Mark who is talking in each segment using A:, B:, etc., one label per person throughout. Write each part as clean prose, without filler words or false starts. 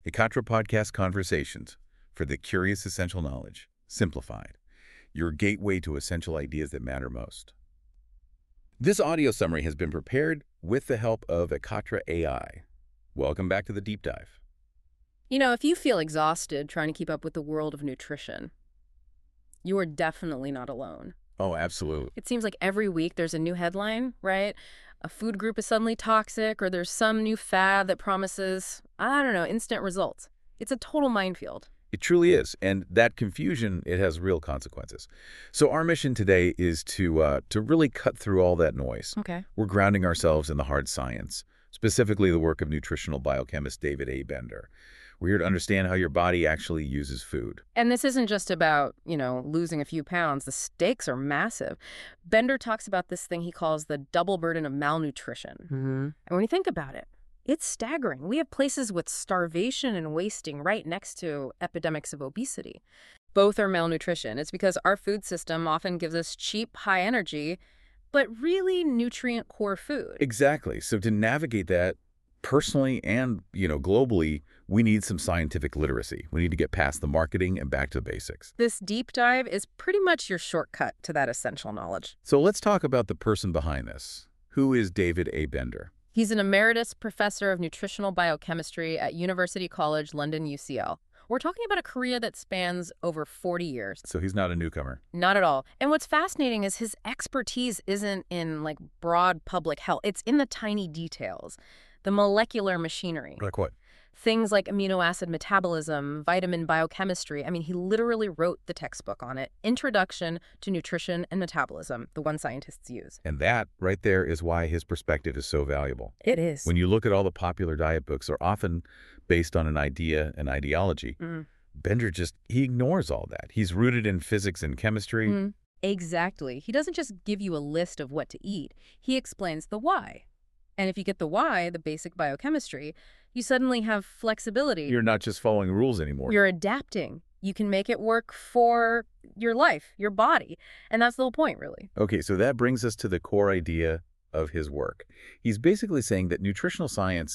A: Ekatra Podcast Conversations for the Curious Essential Knowledge, simplified. Your gateway to essential ideas that matter most. This audio summary has been prepared with the help of Ekatra AI. Welcome back to the deep dive.
B: You know, if you feel exhausted trying to keep up with the world of nutrition, you are definitely not alone.
A: Oh, absolutely.
B: It seems like every week there's a new headline, right? A food group is suddenly toxic, or there's some new fad that promises, I don't know, instant results. It's a total minefield.
A: It truly is, and that confusion, it has real consequences. So our mission today is to really cut through all that noise.
B: Okay.
A: We're grounding ourselves in the hard science, specifically the work of nutritional biochemist David A. Bender. We're here to understand how your body actually uses food.
B: And this isn't just about, losing a few pounds. The stakes are massive. Bender talks about this thing he calls the double burden of malnutrition. And when you think about it, it's staggering. We have places with starvation and wasting right next to epidemics of obesity. Both are malnutrition. It's because our food system often gives us cheap, high energy, but really nutrient-poor food.
A: Exactly. So to navigate that personally and, globally, we need some scientific literacy. We need to get past the marketing and back to the basics.
B: This deep dive is pretty much your shortcut to that essential knowledge.
A: So let's talk about the person behind this. Who is David A. Bender?
B: He's an emeritus professor of nutritional biochemistry at University College London, UCL. We're talking about a career that spans over 40 years.
A: So he's not a newcomer.
B: Not at all. And what's fascinating is his expertise isn't in, broad public health. It's in the tiny details, the molecular machinery.
A: Like what?
B: Things like amino acid metabolism, vitamin biochemistry. I mean, he literally wrote the textbook on it, Introduction to Nutrition and Metabolism, the one scientists use.
A: And that right there is why his perspective is so valuable.
B: It is.
A: When you look at all the popular diet books, they're often based on an idea and ideology. Bender he ignores all that. He's rooted in physics and chemistry.
B: Exactly. He doesn't just give you a list of what to eat. He explains the why. And if you get the why, the basic biochemistry, you suddenly have flexibility.
A: You're not just following rules anymore.
B: You're adapting. You can make it work for your life, your body. And that's the whole point, really.
A: Okay, so that brings us to the core idea of his work. He's basically saying that nutritional science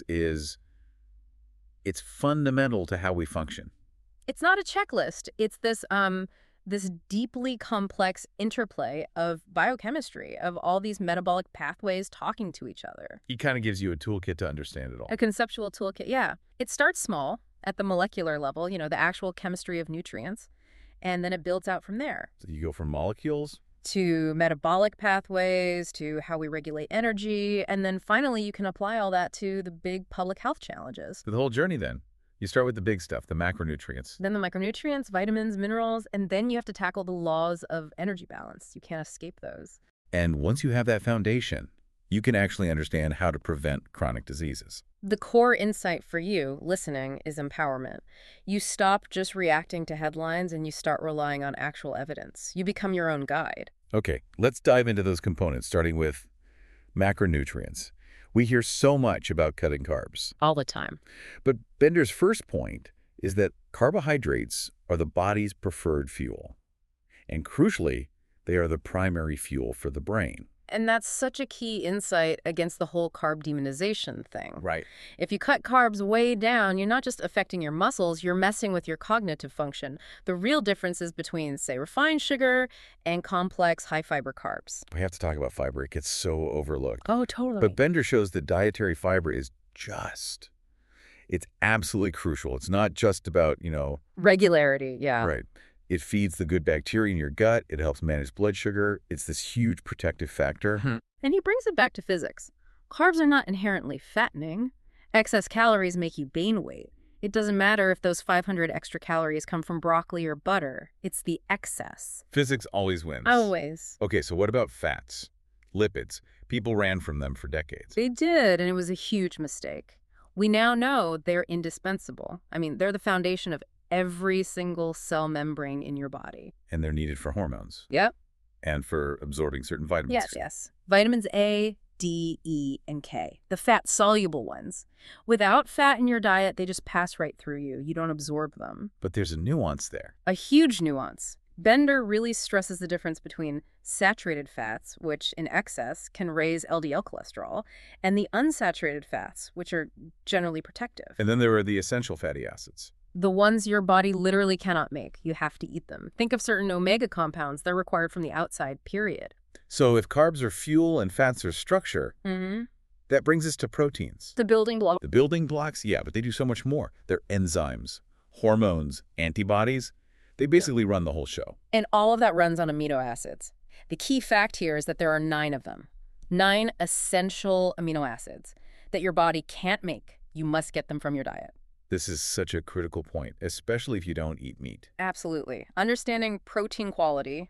A: it's fundamental to how we function.
B: It's not a checklist. It's this deeply complex interplay of biochemistry, of all these metabolic pathways talking to each other.
A: He kind of gives you a toolkit to understand it all.
B: A conceptual toolkit, yeah. It starts small at the molecular level, the actual chemistry of nutrients, and then it builds out from there.
A: So you go from molecules
B: to metabolic pathways, to how we regulate energy, and then finally you can apply all that to the big public health challenges.
A: to the whole journey then. You start with the big stuff, the macronutrients.
B: Then the micronutrients, vitamins, minerals, and then you have to tackle the laws of energy balance. You can't escape those.
A: And once you have that foundation, you can actually understand how to prevent chronic diseases.
B: The core insight for you, listening, is empowerment. You stop just reacting to headlines and you start relying on actual evidence. You become your own guide.
A: Okay, let's dive into those components, starting with macronutrients. We hear so much about cutting carbs.
B: All the time.
A: But Bender's first point is that carbohydrates are the body's preferred fuel. And crucially, they are the primary fuel for the brain.
B: And that's such a key insight against the whole carb demonization thing.
A: Right.
B: If you cut carbs way down, you're not just affecting your muscles, you're messing with your cognitive function. The real difference is between, say, refined sugar and complex high-fiber carbs.
A: We have to talk about fiber. It gets so overlooked.
B: Oh, totally.
A: But Bender shows that dietary fiber is it's absolutely crucial. It's not just about,
B: regularity, yeah.
A: Right. It feeds the good bacteria in your gut. It helps manage blood sugar. It's this huge protective factor.
B: And he brings it back to physics. Carbs are not inherently fattening. Excess calories make you gain weight. It doesn't matter if those 500 extra calories come from broccoli or butter. It's the excess.
A: Physics always wins.
B: Always.
A: Okay, so what about fats? Lipids. People ran from them for decades.
B: They did, and it was a huge mistake. We now know they're indispensable. I mean, they're the foundation of every single cell membrane in your body.
A: And they're needed for hormones.
B: Yep.
A: And for absorbing certain vitamins.
B: Yes. Vitamins A, D, E, and K, the fat-soluble ones. Without fat in your diet, they just pass right through you. You don't absorb them.
A: But there's a nuance there.
B: A huge nuance. Bender really stresses the difference between saturated fats, which in excess can raise LDL cholesterol, and the unsaturated fats, which are generally protective.
A: And then there are the essential fatty acids.
B: The ones your body literally cannot make. You have to eat them. Think of certain omega compounds. They're required from the outside, period.
A: So if carbs are fuel and fats are structure, that brings us to proteins.
B: The building block.
A: The building blocks, yeah, but they do so much more. They're enzymes, hormones, antibodies. They basically run the whole show.
B: And all of that runs on amino acids. The key fact here is that there are 9 of them. 9 essential amino acids that your body can't make. You must get them from your diet.
A: This is such a critical point, especially if you don't eat meat.
B: Absolutely. Understanding protein quality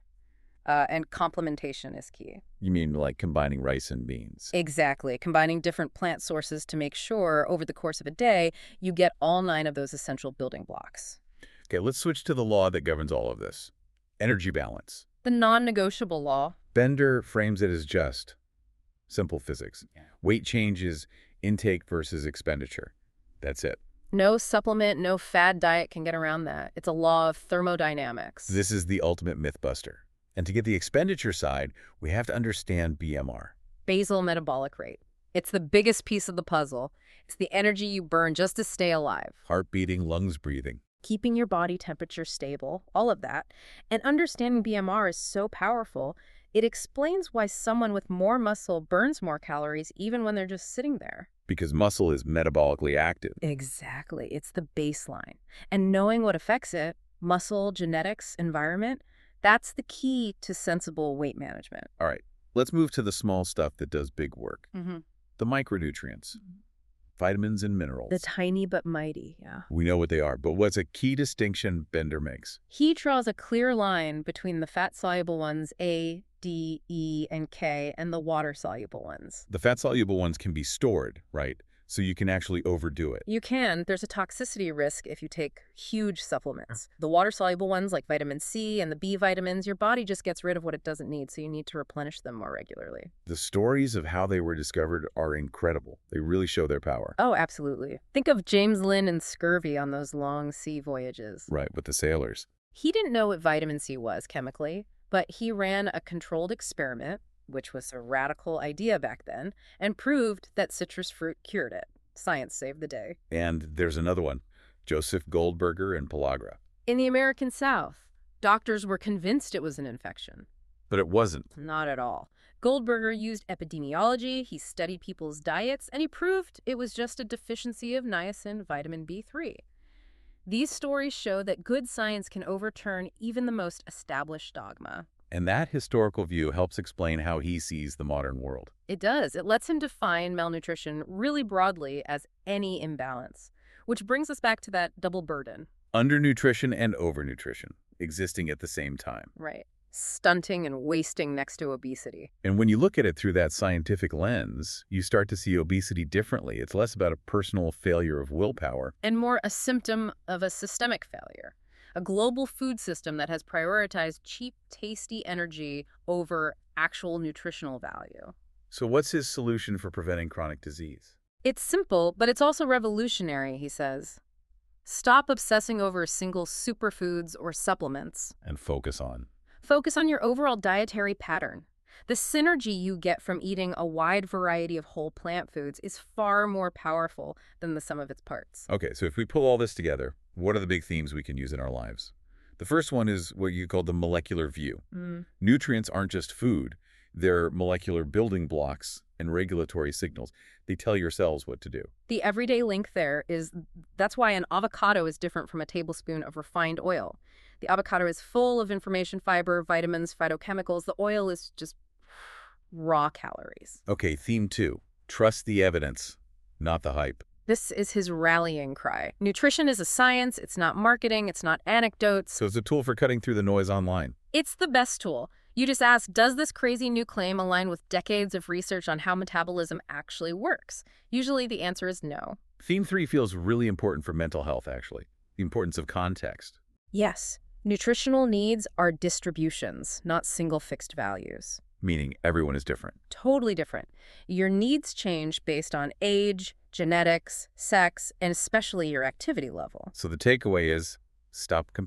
B: and complementation is key.
A: You mean like combining rice and beans?
B: Exactly. Combining different plant sources to make sure over the course of a day you get all 9 of those essential building blocks.
A: Okay, let's switch to the law that governs all of this. Energy balance.
B: The non-negotiable law.
A: Bender frames it as just simple physics. Weight change is intake versus expenditure. That's it.
B: No supplement, no fad diet can get around that. It's a law of thermodynamics.
A: This is the ultimate myth buster. And to get the expenditure side, we have to understand BMR.
B: Basal metabolic rate. It's the biggest piece of the puzzle. It's the energy you burn just to stay alive.
A: Heart beating, lungs breathing.
B: Keeping your body temperature stable, all of that. And understanding BMR is so powerful, it explains why someone with more muscle burns more calories even when they're just sitting there.
A: Because muscle is metabolically active.
B: Exactly. It's the baseline. And knowing what affects it, muscle, genetics, environment, that's the key to sensible weight management.
A: All right, let's move to the small stuff that does big work. The micronutrients. Vitamins and minerals.
B: The tiny but mighty, yeah.
A: We know what they are, but what's a key distinction Bender makes?
B: He draws a clear line between the fat-soluble ones, A, D, E, and K, and the water-soluble ones.
A: The fat-soluble ones can be stored, right? So you can actually overdo it.
B: You can. There's a toxicity risk if you take huge supplements. The water-soluble ones, like vitamin C and the B vitamins, your body just gets rid of what it doesn't need, so you need to replenish them more regularly.
A: The stories of how they were discovered are incredible. They really show their power.
B: Oh, absolutely. Think of James Lind and scurvy on those long sea voyages.
A: Right, with the sailors.
B: He didn't know what vitamin C was chemically, but he ran a controlled experiment, which was a radical idea back then, and proved that citrus fruit cured it. Science saved the day.
A: And there's another one, Joseph Goldberger and pellagra.
B: In the American South, doctors were convinced it was an infection.
A: But it wasn't.
B: Not at all. Goldberger used epidemiology, he studied people's diets, and he proved it was just a deficiency of niacin, vitamin B3. These stories show that good science can overturn even the most established dogma.
A: And that historical view helps explain how he sees the modern world.
B: It does. It lets him define malnutrition really broadly as any imbalance, which brings us back to that double burden.
A: Undernutrition and overnutrition existing at the same time.
B: Right. Stunting and wasting next to obesity.
A: And when you look at it through that scientific lens, you start to see obesity differently. It's less about a personal failure of willpower.
B: And more a symptom of a systemic failure. A global food system that has prioritized cheap, tasty energy over actual nutritional value.
A: So what's his solution for preventing chronic disease?
B: It's simple, but it's also revolutionary, he says. Stop obsessing over single superfoods or supplements.
A: And focus on
B: your overall dietary pattern. The synergy you get from eating a wide variety of whole plant foods is far more powerful than the sum of its parts.
A: Okay, so if we pull all this together, what are the big themes we can use in our lives? The first one is what you call the molecular view. Nutrients aren't just food. They're molecular building blocks and regulatory signals. They tell your cells what to do.
B: The everyday link there is that's why an avocado is different from a tablespoon of refined oil. The avocado is full of information, fiber, vitamins, phytochemicals. The oil is just raw calories.
A: Okay, theme 2. Trust the evidence, not the hype.
B: This is his rallying cry. Nutrition is a science. It's not marketing. It's not anecdotes.
A: So it's a tool for cutting through the noise online.
B: It's the best tool. You just ask, does this crazy new claim align with decades of research on how metabolism actually works? Usually the answer is no.
A: Theme 3 feels really important for mental health, actually. The importance of context.
B: Yes. Nutritional needs are distributions, not single fixed values.
A: Meaning everyone is different.
B: Totally different. Your needs change based on age, genetics, sex, and especially your activity level.
A: So the takeaway is stop comparing.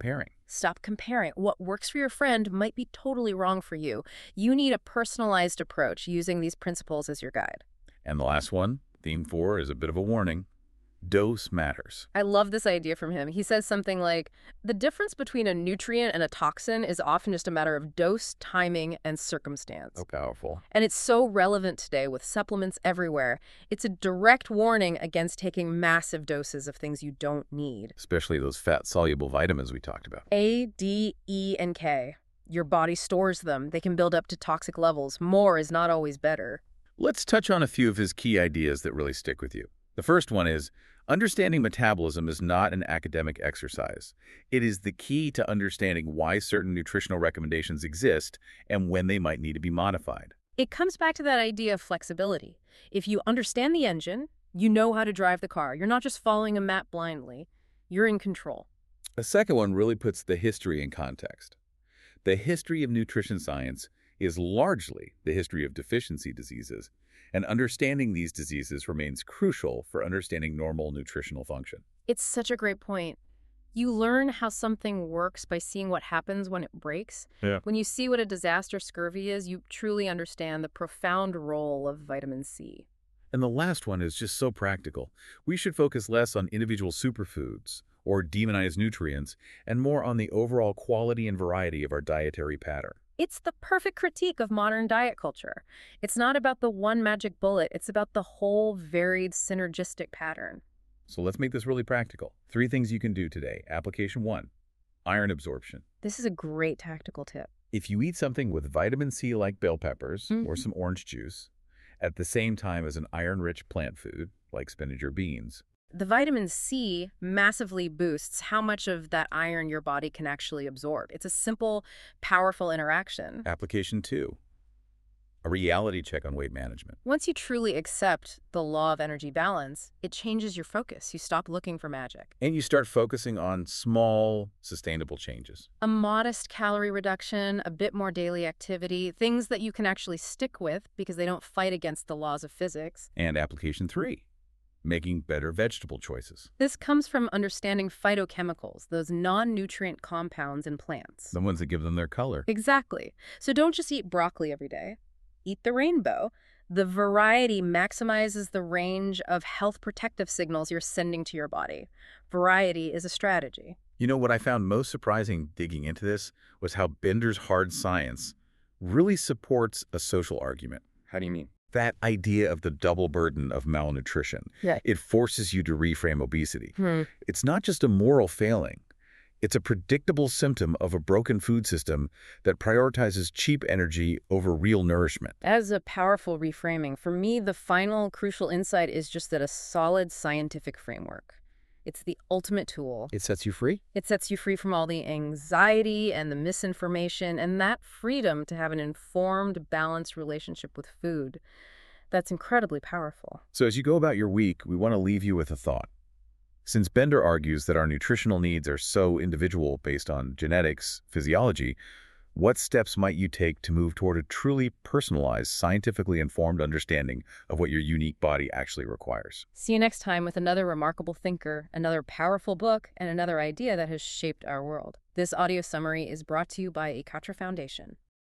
B: Stop comparing. What works for your friend might be totally wrong for you. You need a personalized approach using these principles as your guide.
A: And the last one, theme 4, is a bit of a warning. Dose matters.
B: I love this idea from him. He says something like, the difference between a nutrient and a toxin is often just a matter of dose, timing, and circumstance.
A: So powerful.
B: And it's so relevant today with supplements everywhere. It's a direct warning against taking massive doses of things you don't need.
A: Especially those fat-soluble vitamins we talked about.
B: A, D, E, and K. Your body stores them. They can build up to toxic levels. More is not always better.
A: Let's touch on a few of his key ideas that really stick with you. The first one is, understanding metabolism is not an academic exercise. It is the key to understanding why certain nutritional recommendations exist and when they might need to be modified.
B: It comes back to that idea of flexibility. If you understand the engine, you know how to drive the car. You're not just following a map blindly. You're in control.
A: A second one really puts the history in context. The history of nutrition science is largely the history of deficiency diseases, and understanding these diseases remains crucial for understanding normal nutritional function.
B: It's such a great point. You learn how something works by seeing what happens when it breaks.
A: Yeah.
B: When you see what a disaster scurvy is, you truly understand the profound role of vitamin C.
A: And the last one is just so practical. We should focus less on individual superfoods or demonized nutrients and more on the overall quality and variety of our dietary pattern.
B: It's the perfect critique of modern diet culture. It's not about the one magic bullet. It's about the whole varied synergistic pattern.
A: So let's make this really practical. 3 things you can do today. Application 1, iron absorption.
B: This is a great tactical tip.
A: If you eat something with vitamin C like bell peppers or some orange juice, at the same time as an iron-rich plant food like spinach or beans,
B: The vitamin C massively boosts how much of that iron your body can actually absorb. It's a simple, powerful interaction.
A: Application 2, a reality check on weight management.
B: Once you truly accept the law of energy balance, it changes your focus. You stop looking for magic.
A: And you start focusing on small, sustainable changes.
B: A modest calorie reduction, a bit more daily activity, things that you can actually stick with because they don't fight against the laws of physics.
A: And application 3, making better vegetable choices.
B: This comes from understanding phytochemicals, those non-nutrient compounds in plants.
A: The ones that give them their color.
B: Exactly. So don't just eat broccoli every day. Eat the rainbow. The variety maximizes the range of health protective signals you're sending to your body. Variety is a strategy.
A: You know, what I found most surprising digging into this was how Bender's hard science really supports a social argument.
C: How do you mean?
A: That idea of the double burden of malnutrition.
B: Yeah.
A: It forces you to reframe obesity. It's not just a moral failing. It's a predictable symptom of a broken food system that prioritizes cheap energy over real nourishment.
B: As a powerful reframing, for me, the final crucial insight is just that a solid scientific framework. It's the ultimate tool.
A: It sets you free?
B: It sets you free from all the anxiety and the misinformation and that freedom to have an informed, balanced relationship with food. That's incredibly powerful.
A: So as you go about your week, we want to leave you with a thought. Since Bender argues that our nutritional needs are so individual based on genetics, physiology, what steps might you take to move toward a truly personalized, scientifically informed understanding of what your unique body actually requires?
B: See you next time with another remarkable thinker, another powerful book, and another idea that has shaped our world. This audio summary is brought to you by Ekatra Foundation.